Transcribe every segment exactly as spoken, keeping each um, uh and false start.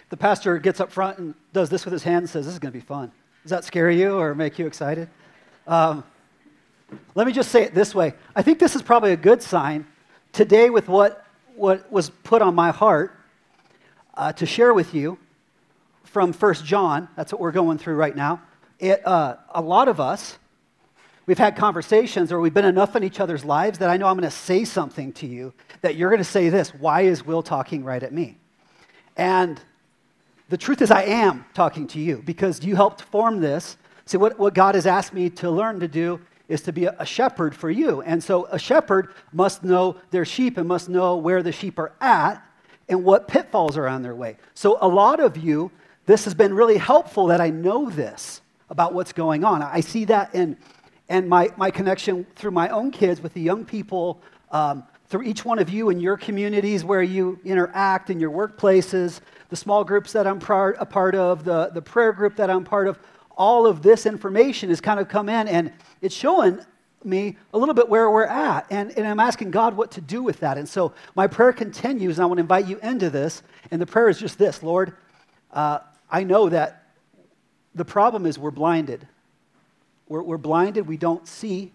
the pastor gets up front and does this with his hand and says, this is going to be fun. Does that scare you or make you excited? Um, let me just say it this way. I think this is probably a good sign today with what, what was put on my heart uh, to share with you from First John. That's what we're going through right now. It, uh, a lot of us, we've had conversations or we've been enough in each other's lives that I know I'm going to say something to you that you're going to say this, why is Will talking right at me? And the truth is I am talking to you because you helped form this. See, what, what God has asked me to learn to do is to be a, a shepherd for you. And so a shepherd must know their sheep and must know where the sheep are at and what pitfalls are on their way. So a lot of you, this has been really helpful that I know this about what's going on. I see that in and my, my connection through my own kids with the young people, um, through each one of you in your communities where you interact, in your workplaces, the small groups that I'm part, a part of, the, the prayer group that I'm part of, all of this information has kind of come in and it's showing me a little bit where we're at. And, and I'm asking God what to do with that. And so my prayer continues, and I want to invite you into this. And the prayer is just this, Lord, uh, I know that the problem is we're blinded. We're, we're blinded. We don't see.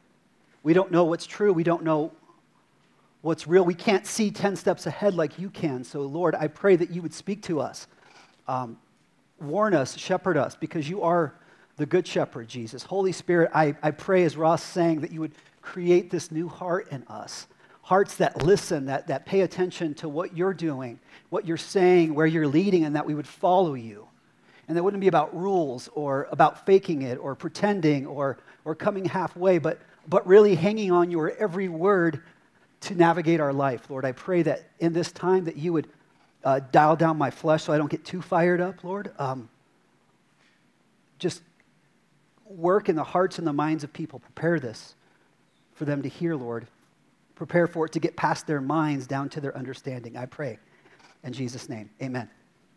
We don't know what's true. We don't know what's real. We can't see ten steps ahead like you can. So, Lord, I pray that you would speak to us. Um, warn us, shepherd us, because you are the good shepherd, Jesus. Holy Spirit, I, I pray, as Ross sang, that you would create this new heart in us. Hearts that listen, that, that pay attention to what you're doing, what you're saying, where you're leading, and that we would follow you. And that wouldn't be about rules or about faking it or pretending or, or coming halfway, but, but really hanging on your every word to navigate our life. Lord, I pray that in this time that you would uh, dial down my flesh so I don't get too fired up, Lord. Um, just work in the hearts and the minds of people. Prepare this for them to hear, Lord. Prepare for it to get past their minds down to their understanding. I pray in Jesus' name, amen.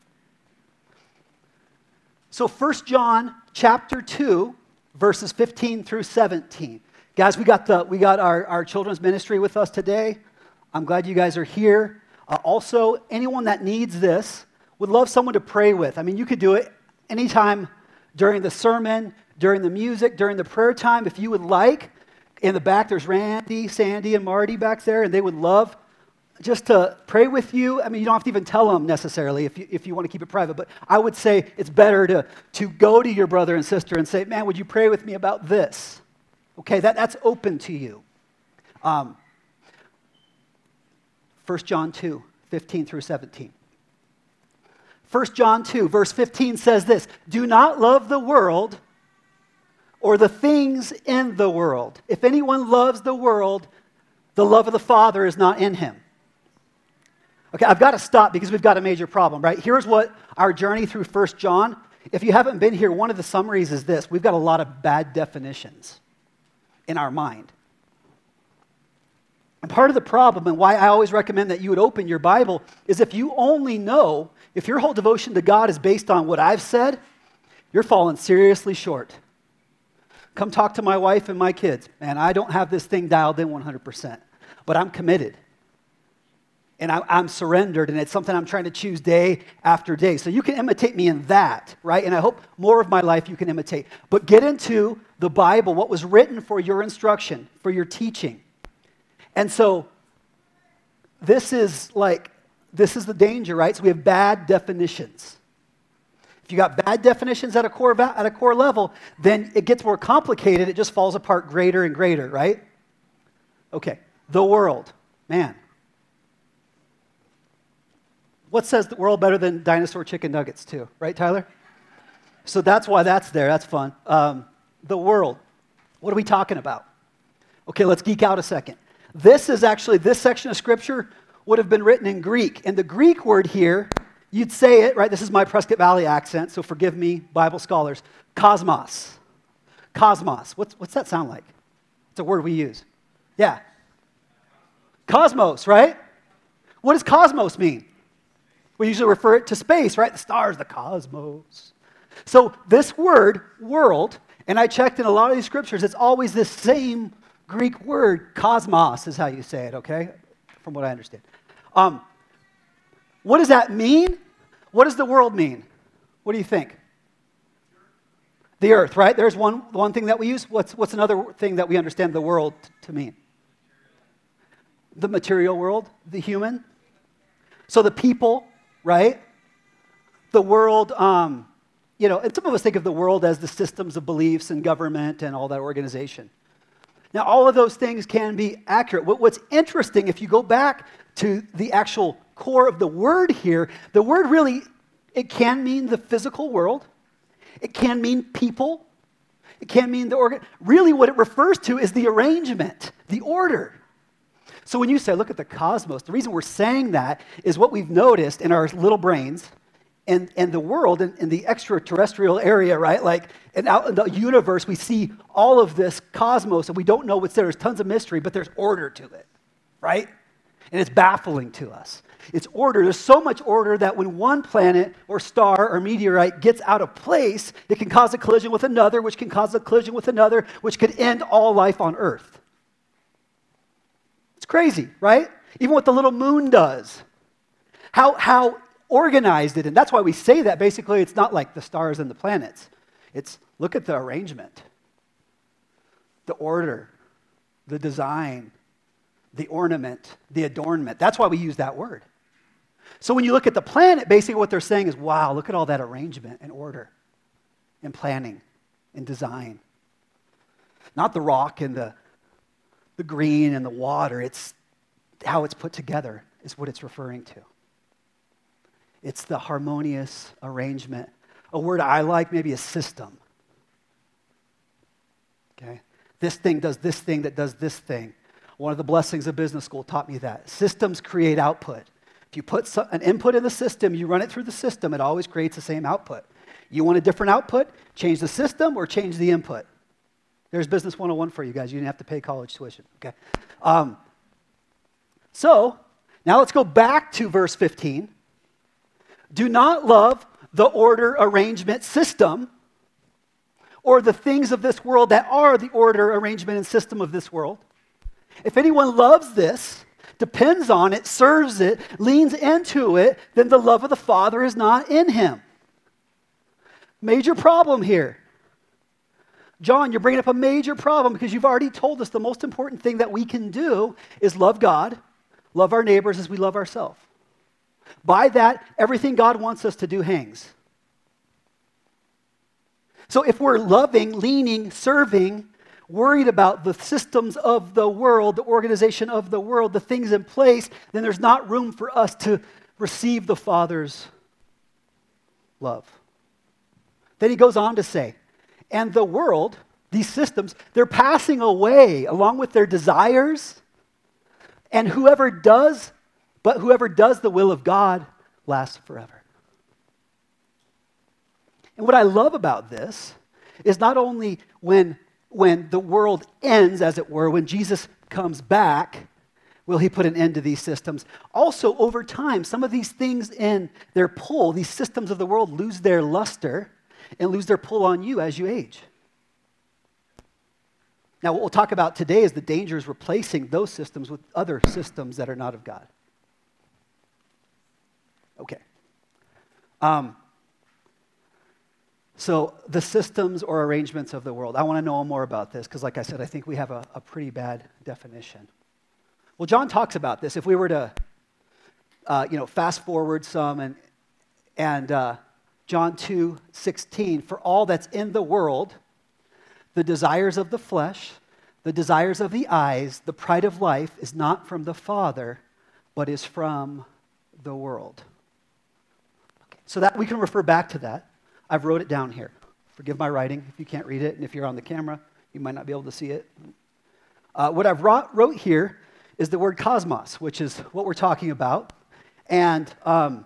So First John chapter two, verses fifteen through seventeen. Guys, we got the we got our, our children's ministry with us today. I'm glad you guys are here. Uh, also, anyone that needs this would love someone to pray with. I mean, you could do it anytime during the sermon, during the music, during the prayer time. If you would like, in the back there's Randy, Sandy, and Marty back there, and they would love just to pray with you. I mean, you don't have to even tell them necessarily if you, if you want to keep it private, but I would say it's better to, to go to your brother and sister and say, man, would you pray with me about this? Okay, that, that's open to you. Um, First John two, fifteen through seventeen. First John two, verse fifteen says this, do not love the world or the things in the world. If anyone loves the world, the love of the Father is not in him. Okay, I've got to stop because we've got a major problem, right? Here's what our journey through First John, if you haven't been here, one of the summaries is this. We've got a lot of bad definitions in our mind. And part of the problem, and why I always recommend that you would open your Bible, is if you only know, if your whole devotion to God is based on what I've said, you're falling seriously short. Come talk to my wife and my kids. Man, I don't have this thing dialed in one hundred percent, but I'm committed. And I, I'm surrendered, and it's something I'm trying to choose day after day. So you can imitate me in that, right? And I hope more of my life you can imitate. But get into the Bible, what was written for your instruction, for your teaching. And so this is like, this is the danger, right? So we have bad definitions. If you got bad definitions at a core va- at a core level, then it gets more complicated. It just falls apart greater and greater, right? Okay, the world, man. What says the world better than dinosaur chicken nuggets too, right, Tyler? So that's why that's there. That's fun. Um, the world. What are we talking about? Okay, let's geek out a second. This is actually, this section of Scripture would have been written in Greek. And the Greek word here, you'd say it, right? This is my Prescott Valley accent, so forgive me, Bible scholars. Cosmos. Cosmos. What's, what's that sound like? It's a word we use. Yeah. Cosmos, right? What does cosmos mean? We usually refer it to space, right? The stars, the cosmos. So this word, world, and I checked in a lot of these scriptures, it's always this same Greek word. Cosmos is how you say it, okay? From what I understand. Um, what does that mean? What does the world mean? What do you think? The earth, right? There's one, one thing that we use. What's, what's another thing that we understand the world t- to mean? The material world, the human. So the people, right? The world, um, you know, and some of us think of the world as the systems of beliefs and government and all that organization. Now, all of those things can be accurate. What, what's interesting, if you go back to the actual core of the word here, the word really, it can mean the physical world. It can mean people. It can mean the organ. Really what it refers to is the arrangement, the order. So when you say, look at the cosmos, the reason we're saying that is what we've noticed in our little brains and, and the world and in the extraterrestrial area, right? Like and out in the universe, we see all of this cosmos and we don't know what's there. There's tons of mystery, but there's order to it, right? And it's baffling to us. It's order. There's so much order that when one planet or star or meteorite gets out of place, it can cause a collision with another, which can cause a collision with another, which could end all life on Earth. It's crazy, right? Even what the little moon does. How, how organized it is. And that's why we say that. Basically, it's not like the stars and the planets. It's look at the arrangement, the order, the design, the ornament, the adornment. That's why we use that word. So when you look at the planet, basically what they're saying is, wow, look at all that arrangement and order and planning and design. Not the rock and the, the green and the water. It's how it's put together is what it's referring to. It's the harmonious arrangement. A word I like maybe is system. Okay? This thing does this thing that does this thing. One of the blessings of business school taught me that. Systems create output. If you put some, an input in the system, you run it through the system, it always creates the same output. You want a different output? Change the system or change the input. There's Business one oh one for you guys. You didn't have to pay college tuition. Okay. Um, so, now let's go back to verse fifteen. Do not love the order, arrangement, system, or the things of this world that are the order, arrangement, and system of this world. If anyone loves this, depends on it, serves it, leans into it, then the love of the Father is not in him. Major problem here. John, you're bringing up a major problem because you've already told us the most important thing that we can do is love God, love our neighbors as we love ourselves. By that, everything God wants us to do hangs. So if we're loving, leaning, serving, worried about the systems of the world, the organization of the world, the things in place, then there's not room for us to receive the Father's love. Then he goes on to say, and the world, these systems, they're passing away along with their desires, and whoever does, but whoever does the will of God lasts forever. And what I love about this is not only when When the world ends, as it were, when Jesus comes back, will he put an end to these systems? Also, over time, some of these things in their pull, these systems of the world lose their luster and lose their pull on you as you age. Now, what we'll talk about today is the dangers replacing those systems with other systems that are not of God. Okay. Um, So the systems or arrangements of the world. I want to know more about this because, like I said, I think we have a, a pretty bad definition. Well, John talks about this. If we were to, uh, you know, fast forward some and and uh, John two sixteen, for all that's in the world, the desires of the flesh, the desires of the eyes, the pride of life is not from the Father, but is from the world. Okay. So that we can refer back to that. I've wrote it down here. Forgive my writing if you can't read it, and if you're on the camera, you might not be able to see it. Uh, what I've wrote, wrote here is the word cosmos, which is what we're talking about. And um,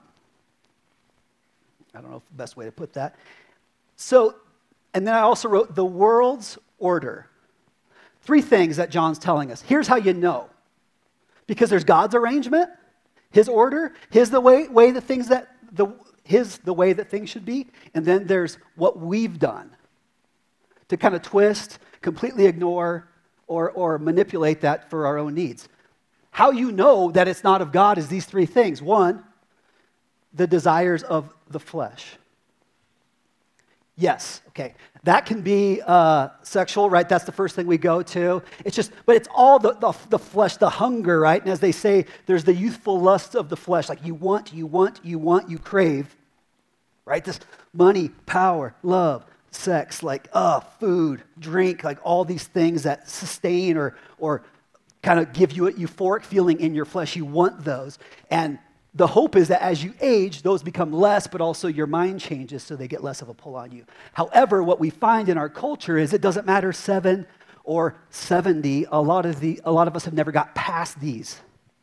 I don't know if the best way to put that. So, and then I also wrote the world's order. Three things that John's telling us. Here's how you know. Because there's God's arrangement, his order, his the way, way the things that, the his the way that things should be, and then there's what we've done to kind of twist, completely ignore, or, or manipulate that for our own needs. How you know that it's not of God is these three things. One, the desires of the flesh. Yes, okay. That can be uh, sexual, right? That's the first thing we go to. It's just, but it's all the, the, the flesh, the hunger, right? And as they say, there's the youthful lusts of the flesh. Like you want, you want, you want, you crave, right? This money, power, love, sex, like uh, food, drink, like all these things that sustain or or kind of give you a euphoric feeling in your flesh. You want those. And the hope is that as you age, those become less, but also your mind changes so they get less of a pull on you. However, what we find in our culture is it doesn't matter seven or seventy. A lot of the a lot of us have never got past these.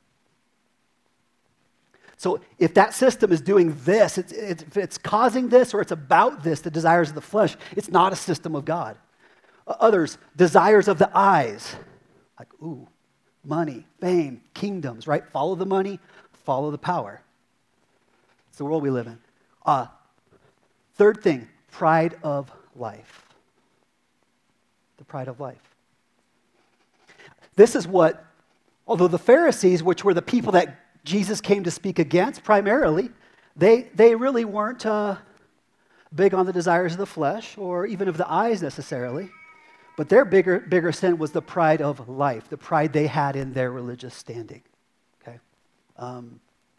So if that system is doing this, it's, it's, if it's causing this or it's about this, the desires of the flesh, it's not a system of God. Others, desires of the eyes, like, ooh, money, fame, kingdoms, right? Follow the money, follow the power. It's the world we live in. Uh, third thing, pride of life. The pride of life. This is what, although the Pharisees, which were the people that Jesus came to speak against primarily, they, they really weren't uh, big on the desires of the flesh or even of the eyes necessarily. But their bigger, bigger sin was the pride of life, the pride they had in their religious standing. Okay, um,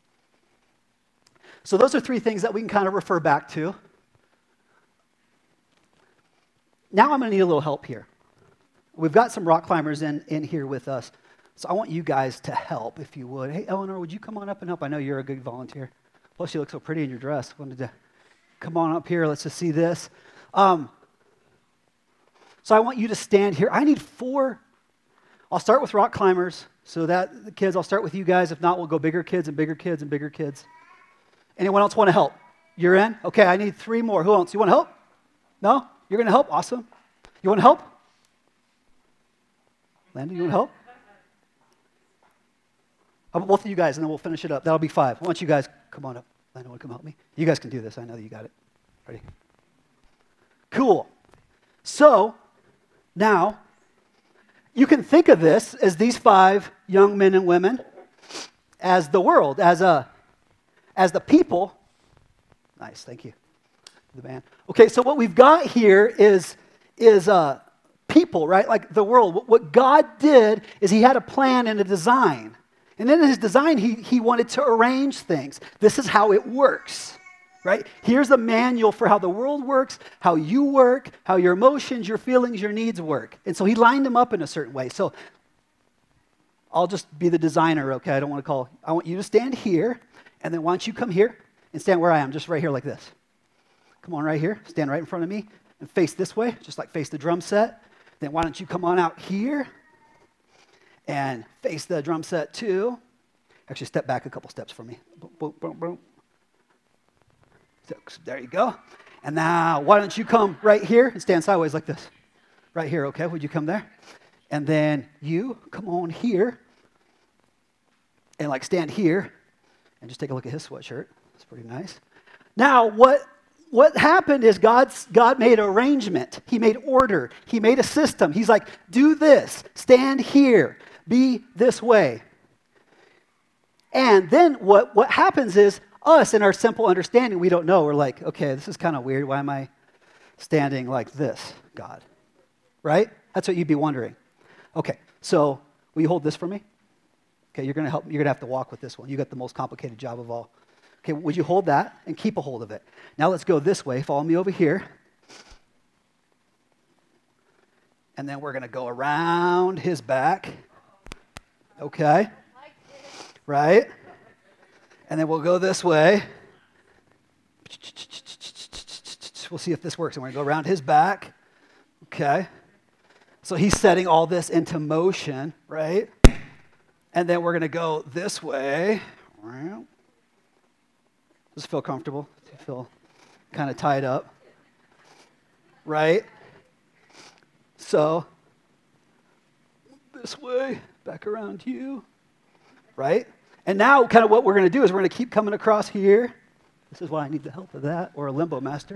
so those are three things that we can kind of refer back to. Now I'm going to need a little help here. We've got some rock climbers in, in here with us. So I want you guys to help, if you would. Hey, Eleanor, would you come on up and help? I know you're a good volunteer. Plus, you look so pretty in your dress. Wanted to come on up here. Let's just see this. Um, so I want you to stand here. I need four. I'll start with rock climbers. So that the kids, I'll start with you guys. If not, we'll go bigger kids and bigger kids and bigger kids. Anyone else want to help? You're in? Okay, I need three more. Who else? You want to help? No? You're going to help? Awesome. You want to help? Landon, you want to help? How about both of you guys, and then we'll finish it up. That'll be five. Why don't you guys come on up? Landon, want to come help me? You guys can do this. I know that you got it. Ready? Cool. So, now, you can think of this as these five young men and women as the world, as a, as the people. Nice, thank you, the band. Okay, so what we've got here is, is uh, people, right? Like the world. What God did is he had a plan and a design. And in his design, he, he wanted to arrange things. This is how it works, right? Here's the manual for how the world works, how you work, how your emotions, your feelings, your needs work. And so he lined them up in a certain way. So I'll just be the designer, okay? I don't want to call. I want you to stand here, and then why don't you come here and stand where I am, just right here like this. Come on right here, stand right in front of me, and face this way, just like face the drum set. Then why don't you come on out here and face the drum set too. Actually, step back a couple steps for me. Boom, boom, boom, boom. So, there you go. And now, why don't you come right here and stand sideways like this? Right here, okay? Would you come there? And then you come on here and like stand here and just take a look at his sweatshirt. It's pretty nice. Now, what what happened is God's, God made an arrangement. He made order. He made a system. He's like, do this. Stand here. Be this way. And then what, what happens is us, in our simple understanding, we don't know. We're like, okay, this is kind of weird. Why am I standing like this, God? Right? That's what you'd be wondering. Okay, so will you hold this for me? Okay, you're going to help. You're going to have to walk with this one. You got the most complicated job of all. Okay, would you hold that and keep a hold of it? Now let's go this way. Follow me over here. And then we're going to go around his back. Okay. Right? And then we'll go this way. We'll see if this works. And we're going to go around his back. Okay. So he's setting all this into motion, right? And then we're going to go this way. Does it feel comfortable? Does it feel kind of tied up? Right? So, this way, back around you. Right? And now, kind of what we're going to do is we're going to keep coming across here. This is why I need the help of that, or a limbo master.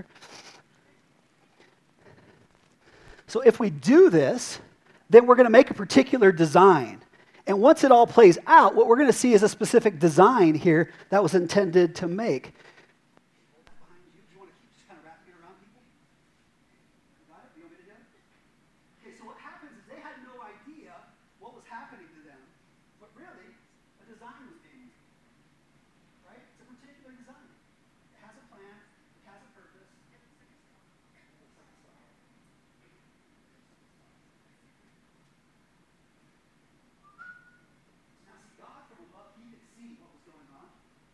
So if we do this, then we're going to make a particular design. And once it all plays out, what we're going to see is a specific design here that was intended to make. design was being made. Right? It's a particular design. It has a plan. It has a purpose. Now, see, God from above, he could see what was going on.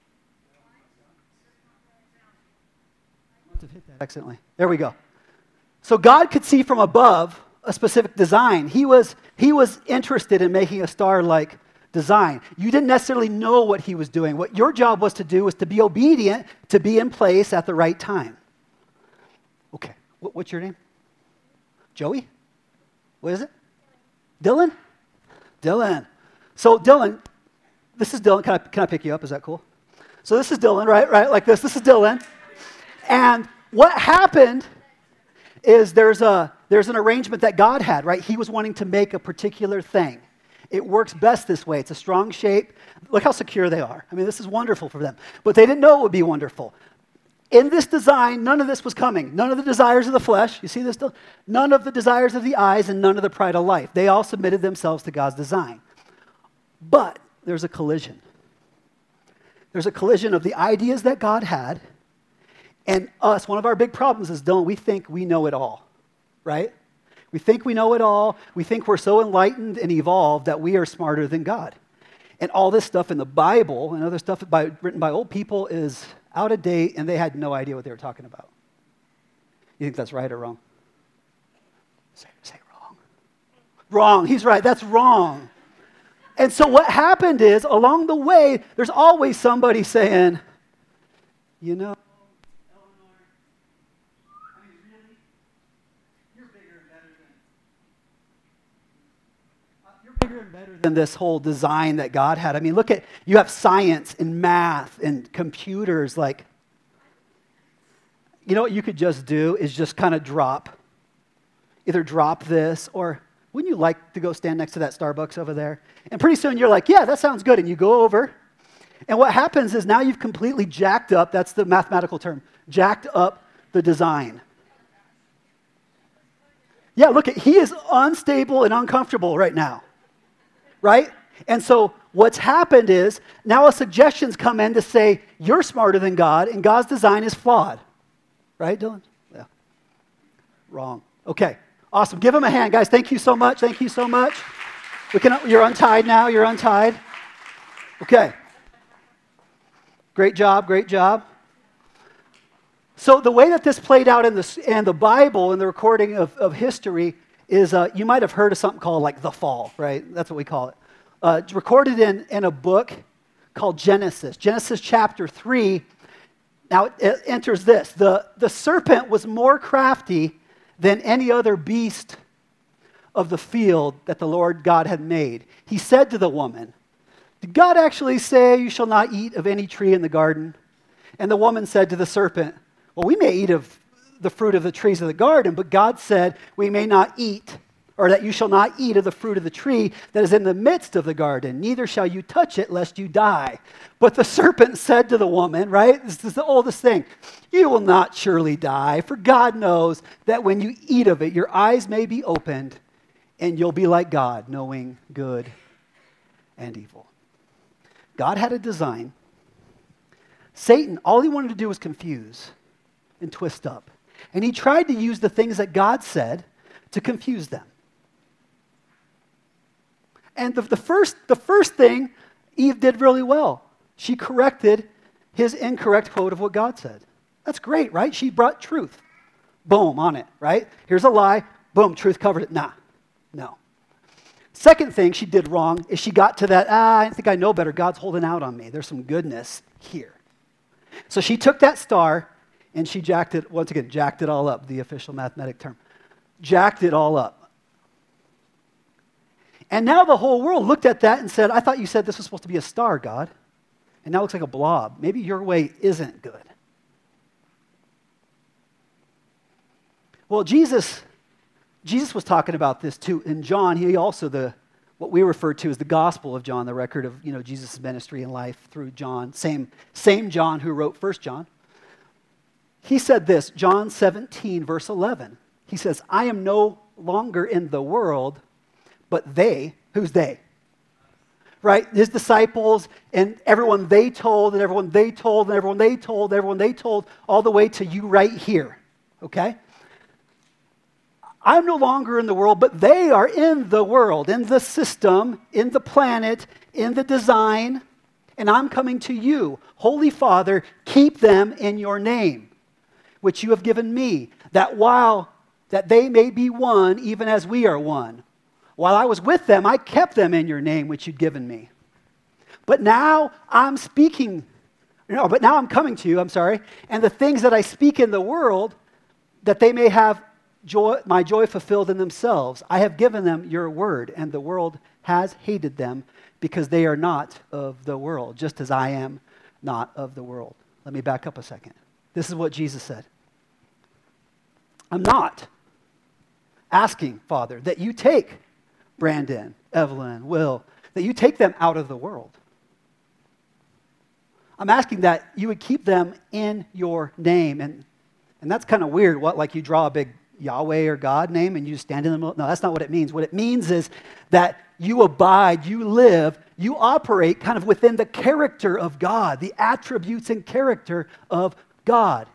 I must have hit that accidentally. There we go. So God could see from above a specific design. He was, he was interested in making a star-like design. You didn't necessarily know what he was doing. What your job was to do was to be obedient, to be in place at the right time. Okay, what, what's your name? Joey? What is it? Dylan? Dylan. So Dylan, this is Dylan. Can I, can I pick you up? Is that cool? So this is Dylan, right? Right, like this. This is Dylan. And what happened is there's a there's an arrangement that God had, right? He was wanting to make a particular thing. It works best this way. It's a strong shape. Look how secure they are. I mean, this is wonderful for them. But they didn't know it would be wonderful. In this design, none of this was coming. None of the desires of the flesh, you see this? None of the desires of the eyes and none of the pride of life. They all submitted themselves to God's design. But there's a collision. There's a collision of the ideas that God had and us. One of our big problems is, don't we think we know it all, right? We think we know it all. We think we're so enlightened and evolved that we are smarter than God. And all this stuff in the Bible and other stuff by, written by old people is out of date, and they had no idea what they were talking about. You think that's right or wrong? Say, say wrong. Wrong. He's right. That's wrong. And so what happened is, along the way, there's always somebody saying, you know, bigger and better than this whole design that God had. I mean, look at, you have science and math and computers. Like, you know what you could just do is just kind of drop, either drop this or, wouldn't you like to go stand next to that Starbucks over there? And pretty soon you're like, yeah, that sounds good. And you go over. And what happens is now you've completely jacked up, that's the mathematical term, jacked up the design. Yeah, look, at, he is unstable and uncomfortable right now. Right? And so what's happened is now a suggestions come in to say you're smarter than God and God's design is flawed. Right, Dylan? Yeah. Wrong. Okay. Awesome. Give him a hand, guys. Thank you so much. Thank you so much. We can. You're untied now. You're untied. Okay. Great job. Great job. So the way that this played out in the in the Bible, in the recording of, of history, is uh, you might have heard of something called like the fall, right? That's what we call it. Uh, it's recorded in, in a book called Genesis. Genesis chapter three. Now it, it enters this. The, the serpent was more crafty than any other beast of the field that the Lord God had made. He said to the woman, did God actually say you shall not eat of any tree in the garden? And the woman said to the serpent, well, we may eat of the fruit of the trees of the garden, but God said we may not eat, or that you shall not eat of the fruit of the tree that is in the midst of the garden, neither shall you touch it lest you die. But the serpent said to the woman, right, this is the oldest thing, you will not surely die, for God knows that when you eat of it, your eyes may be opened, and you'll be like God, knowing good and evil. God had a design. Satan, all he wanted to do was confuse and twist up. And he tried to use the things that God said to confuse them. And the, the, first, the first thing Eve did really well. She corrected his incorrect quote of what God said. That's great, right? She brought truth. Boom, on it, right? Here's a lie. Boom, truth covered it. Nah, no. Second thing she did wrong is she got to that, ah, I think I know better. God's holding out on me. There's some goodness here. So she took that star and she jacked it, once again, jacked it all up, the official mathematic term. Jacked it all up. And now the whole world looked at that and said, I thought you said this was supposed to be a star, God. And now it looks like a blob. Maybe your way isn't good. Well, Jesus, Jesus was talking about this too. In John, he also, the what we refer to as the Gospel of John, the record of, you know, Jesus' ministry and life through John, same, same John who wrote First John. He said this, John seventeen, verse eleven. He says, I am no longer in the world, but they, who's they? right? His disciples and everyone they told and everyone they told and everyone they told, and everyone they told, all the way to you right here, okay? I'm no longer in the world, but they are in the world, in the system, in the planet, in the design, and I'm coming to you. Holy Father, keep them in your name, which you have given me, that while that they may be one, even as we are one. While I was with them, I kept them in your name, which you'd given me. But now I'm speaking, no, but now I'm coming to you, I'm sorry, and the things that I speak in the world, that they may have joy, my joy fulfilled in themselves. I have given them your word, and the world has hated them because they are not of the world, just as I am not of the world. Let me back up a second. This is what Jesus said. I'm not asking, Father, that you take Brandon, Evelyn, Will, that you take them out of the world. I'm asking that you would keep them in your name. And, and that's kind of weird, what, like you draw a big Yahweh or God name and you stand in the middle? No, that's not what it means. What it means is that you abide, you live, you operate kind of within the character of God, the attributes and character of God.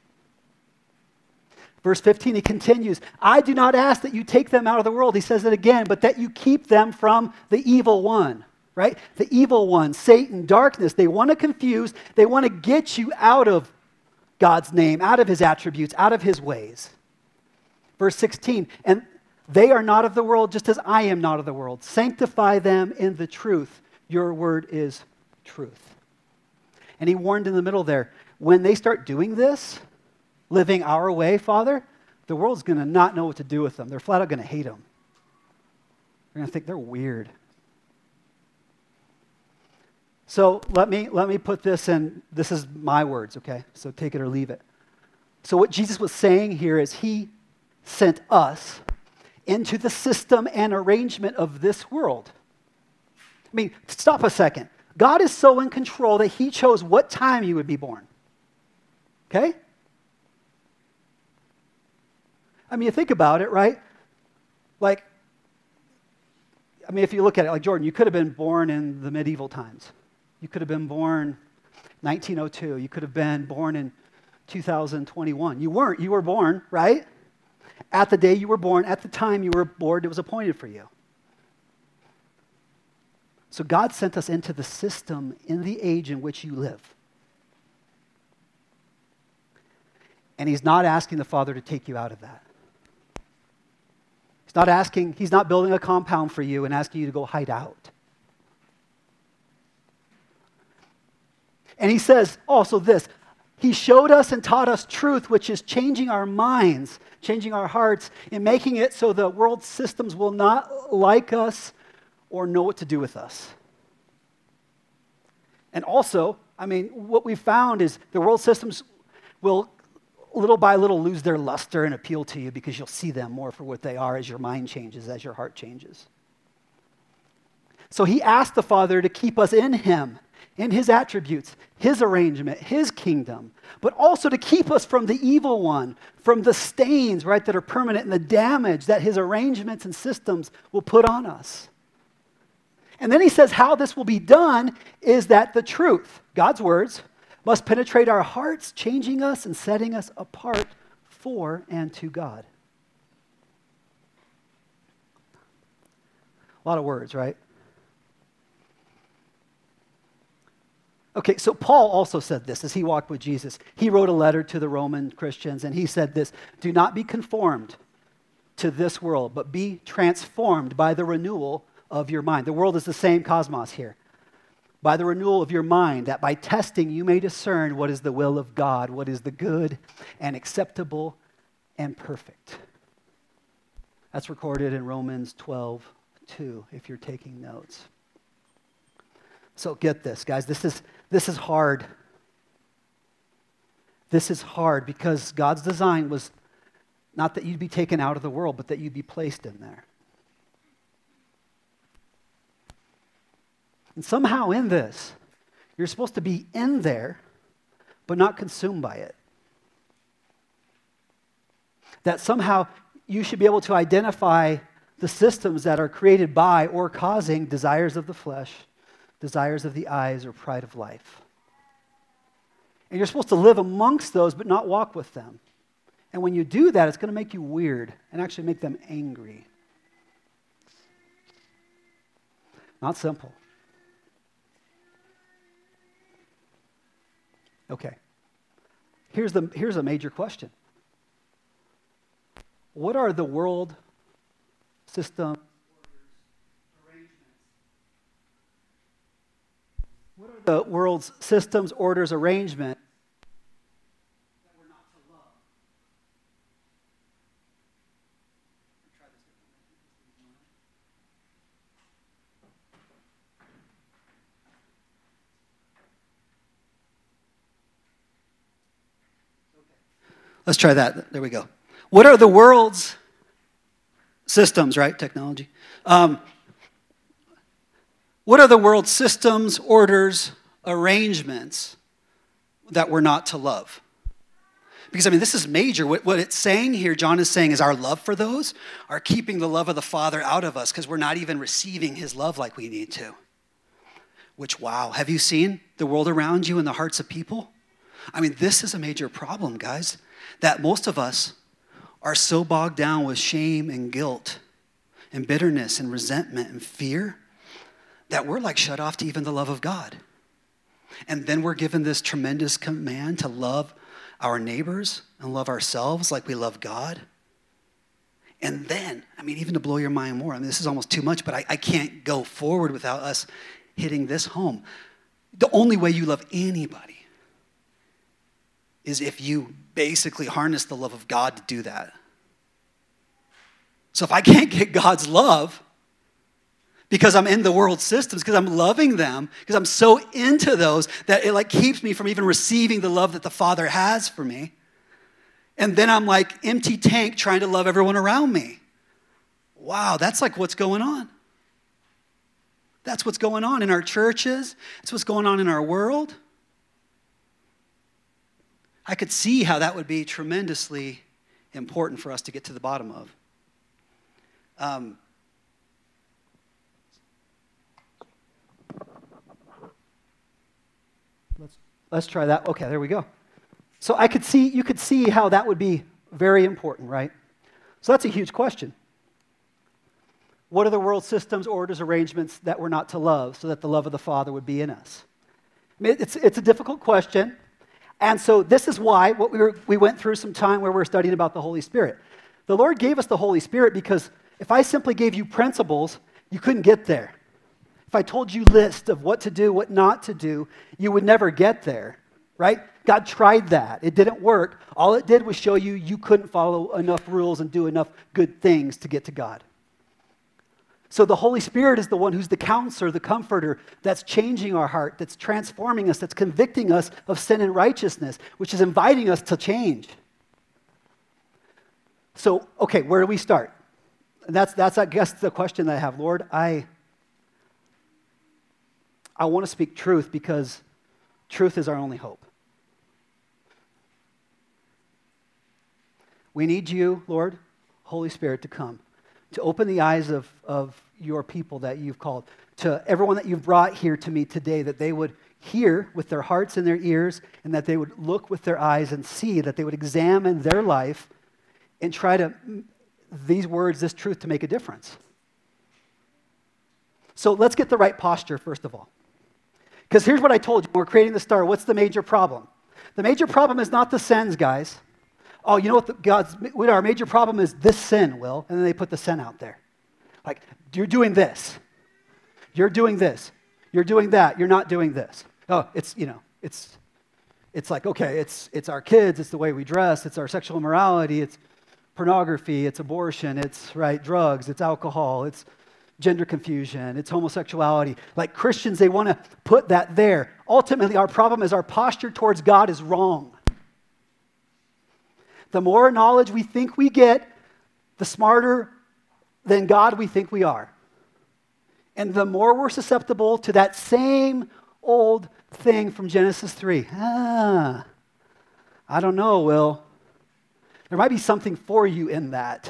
Verse fifteen, he continues, I do not ask that you take them out of the world. He says it again, but that you keep them from the evil one, right? The evil one, Satan, darkness. They want to confuse. They want to get you out of God's name, out of his attributes, out of his ways. Verse sixteen, and they are not of the world, just as I am not of the world. Sanctify them in the truth. Your word is truth. And he warned in the middle there, when they start doing this, living our way, Father, the world's going to not know what to do with them. They're flat out going to hate them. They're going to think they're weird. So let me, let me put this in, this is my words, okay? So take it or leave it. So what Jesus was saying here is he sent us into the system and arrangement of this world. I mean, stop a second. God is so in control that he chose what time you would be born. Okay? I mean, you think about it, right? Like, I mean, if you look at it, like Jordan, you could have been born in the medieval times. You could have been born nineteen oh two. You could have been born in two thousand twenty-one. You weren't. You were born, right? At the day you were born, at the time you were born, it was appointed for you. So God sent us into the system in the age in which you live. And he's not asking the Father to take you out of that. He's not asking, he's not building a compound for you and asking you to go hide out. And he says also this, he showed us and taught us truth, which is changing our minds, changing our hearts, and making it so the world systems will not like us or know what to do with us. And also, I mean, what we found is the world systems will little by little lose their luster and appeal to you because you'll see them more for what they are as your mind changes, as your heart changes. So he asked the Father to keep us in him, in his attributes, his arrangement, his kingdom, but also to keep us from the evil one, from the stains, right, that are permanent and the damage that his arrangements and systems will put on us. And then he says how this will be done is that the truth, God's words, must penetrate our hearts, changing us and setting us apart for and to God. A lot of words, right? Okay, so Paul also said this as he walked with Jesus. He wrote a letter to the Roman Christians, and he said this, do not be conformed to this world, but be transformed by the renewal of your mind. The world is the same cosmos here. By the renewal of your mind, that by testing you may discern what is the will of God, what is the good and acceptable and perfect. That's recorded in Romans twelve two, if you're taking notes. So get this, guys. This is, this is hard. This is hard because God's design was not that you'd be taken out of the world, but that you'd be placed in there. And somehow in this, you're supposed to be in there, but not consumed by it. That somehow you should be able to identify the systems that are created by or causing desires of the flesh, desires of the eyes, or pride of life. And you're supposed to live amongst those, but not walk with them. And when you do that, it's going to make you weird and actually make them angry. Not simple. Okay. Here's the here's a major question. What are the world system arrangements? What are the world's systems, orders, arrangement that we're not to love? Try this differently. Let's try that. There we go. What are the world's systems, right? Technology. Um, what are the world's systems, orders, arrangements that we're not to love? Because, I mean, this is major. What, what it's saying here, John is saying, is our love for those are keeping the love of the Father out of us because we're not even receiving his love like we need to. Which, wow, have you seen the world around you and the hearts of people? I mean, this is a major problem, guys, that most of us are so bogged down with shame and guilt and bitterness and resentment and fear that we're like shut off to even the love of God. And then we're given this tremendous command to love our neighbors and love ourselves like we love God. And then, I mean, even to blow your mind more, I mean, this is almost too much, but I, I can't go forward without us hitting this home. The only way you love anybody is if you basically harness the love of God to do that. So if I can't get God's love because I'm in the world systems, because I'm loving them, because I'm so into those that it like keeps me from even receiving the love that the Father has for me. And then I'm like empty tank trying to love everyone around me. Wow, that's like what's going on. That's what's going on in our churches. That's what's going on in our world. I could see how that would be tremendously important for us to get to the bottom of. Um, let's, let's try that. Okay, there we go. So I could see, you could see how that would be very important, right? So that's a huge question. What are the world systems, orders, arrangements that we're not to love so that the love of the Father would be in us? I mean, it's, it's a difficult question. And so this is why what we, were, we went through some time where we we're studying about the Holy Spirit. The Lord gave us the Holy Spirit because if I simply gave you principles, you couldn't get there. If I told you a list of what to do, what not to do, you would never get there, right? God tried that. It didn't work. All it did was show you you couldn't follow enough rules and do enough good things to get to God. So the Holy Spirit is the one who's the counselor, the comforter, that's changing our heart, that's transforming us, that's convicting us of sin and righteousness, which is inviting us to change. So, okay, where do we start? And that's, that's I guess, the question that I have. Lord, I, I want to speak truth because truth is our only hope. We need you, Lord, Holy Spirit, to come, to open the eyes of, of your people that you've called, to everyone that you've brought here to me today, that they would hear with their hearts and their ears, and that they would look with their eyes and see, that they would examine their life and try to, these words, this truth, to make a difference. So let's get the right posture, first of all. Because here's what I told you, when we're creating the star, what's the major problem? The major problem is not the sins, guys. Oh, you know what the, God's, what our major problem is? This sin, Will. And then they put the sin out there. Like, you're doing this. You're doing this. You're doing that. You're not doing this. Oh, it's, you know, it's it's like, okay, it's it's our kids, it's the way we dress, it's our sexual immorality, it's pornography, it's abortion, it's, right, drugs, it's alcohol, it's gender confusion, it's homosexuality. Like Christians, they want to put that there. Ultimately, our problem is our posture towards God is wrong. The more knowledge we think we get, the smarter than God we think we are. And the more we're susceptible to that same old thing from Genesis three. Ah, I don't know, Will. There might be something for you in that.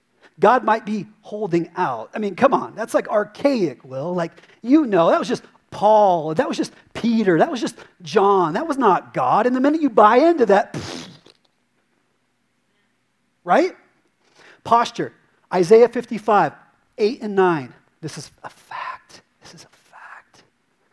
God might be holding out. I mean, come on, that's like archaic, Will. Like, you know, that was just Paul. That was just Peter. That was just John. That was not God. And the minute you buy into that, pfft, right? Posture. Isaiah fifty-five, eight and nine. This is a fact. This is a fact.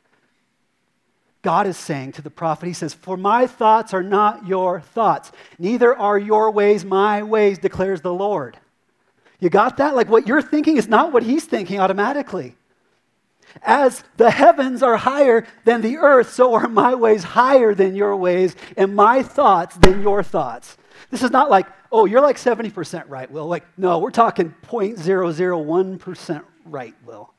God is saying to the prophet, he says, for my thoughts are not your thoughts. Neither are your ways my ways, declares the Lord. You got that? Like what you're thinking is not what he's thinking automatically. As the heavens are higher than the earth, so are my ways higher than your ways, and my thoughts than your thoughts. This is not like, oh, you're like seventy percent right, Will. Like, no, we're talking zero point zero zero one percent right, Will.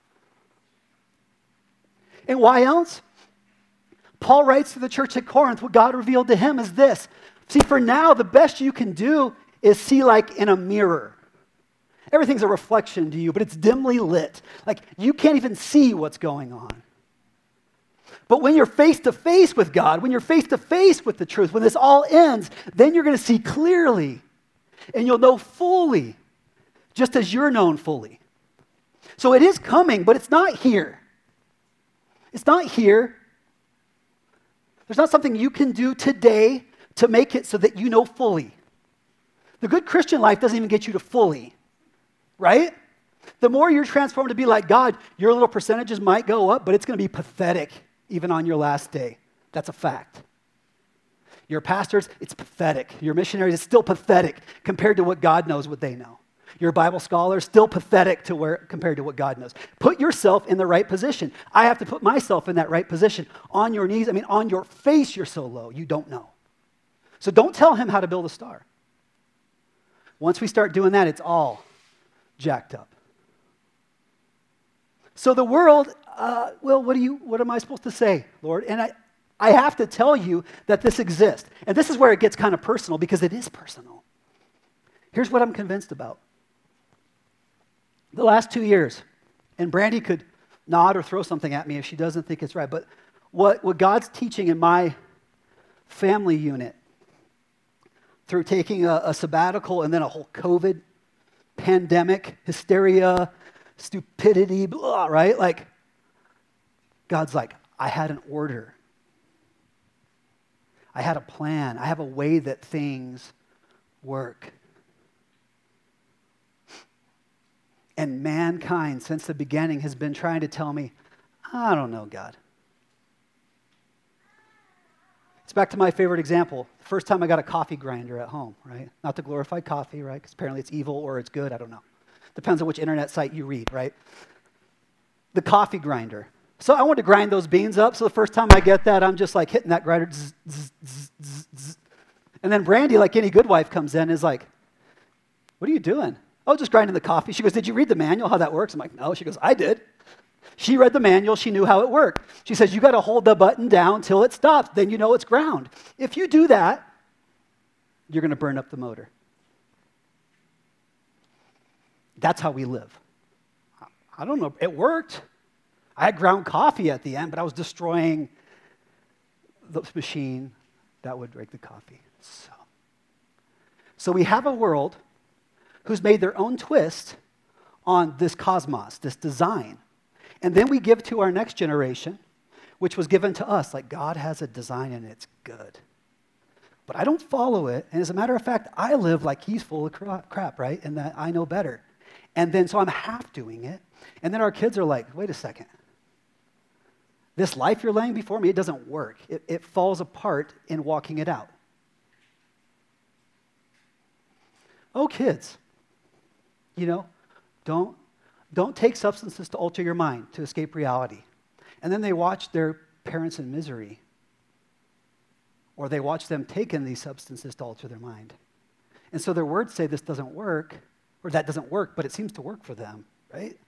And why else? Paul writes to the church at Corinth, what God revealed to him is this. See, for now, the best you can do is see like in a mirror. Everything's a reflection to you, but it's dimly lit. Like, you can't even see what's going on. But when you're face to face with God, when you're face to face with the truth, when this all ends, then you're going to see clearly. And you'll know fully, just as you're known fully. So it is coming, but it's not here. It's not here. There's not something you can do today to make it so that you know fully. The good Christian life doesn't even get you to fully. Right? The more you're transformed to be like God, your little percentages might go up, but it's going to be pathetic even on your last day. That's a fact. Your pastors, it's pathetic. Your missionaries, it's still pathetic compared to what God knows what they know. Your Bible scholars, still pathetic to where compared to what God knows. Put yourself in the right position. I have to put myself in that right position. On your knees, I mean, on your face, you're so low, you don't know. So don't tell him how to build a star. Once we start doing that, it's all jacked up. So the world, uh, well, what do you? What am I supposed to say, Lord? And I, I have to tell you that this exists. And this is where it gets kind of personal because it is personal. Here's what I'm convinced about. The last two years, and Brandy could nod or throw something at me if she doesn't think it's right, but what, what God's teaching in my family unit through taking a, a sabbatical and then a whole COVID pandemic, hysteria, stupidity, blah, right? Like, God's like, I had an order. I had a plan. I have a way that things work. And mankind, since the beginning, has been trying to tell me, I don't know, God. It's back to my favorite example. The first time I got a coffee grinder at home, right? Not to glorify coffee, right? Because apparently it's evil or it's good, I don't know. Depends on which internet site you read, right? The coffee grinder. So I wanted to grind those beans up, so the first time I get that, I'm just like hitting that grinder, zzz, zzz, zzz, zzz, zzz. And then Brandy, like any good wife, comes in and is like, what are you doing? Oh, just grinding the coffee. She goes, did you read the manual, how that works? I'm like, no. She goes, I did. She read the manual. She knew how it worked. She says, you got to hold the button down till it stops. Then you know it's ground. If you do that, you're going to burn up the motor. That's how we live. I don't know. It worked. I had ground coffee at the end, but I was destroying the machine that would break the coffee. So, so we have a world who's made their own twist on this cosmos, this design. And then we give to our next generation, which was given to us. Like, God has a design and it's good. But I don't follow it. And as a matter of fact, I live like he's full of crap, right? And that I know better. And then, so I'm half doing it. And then our kids are like, wait a second. This life you're laying before me, it doesn't work. It, it falls apart in walking it out. Oh, kids. You know, don't, don't take substances to alter your mind, to escape reality. And then they watch their parents in misery. Or they watch them taking these substances to alter their mind. And so their words say this doesn't work, or that doesn't work, but it seems to work for them, right?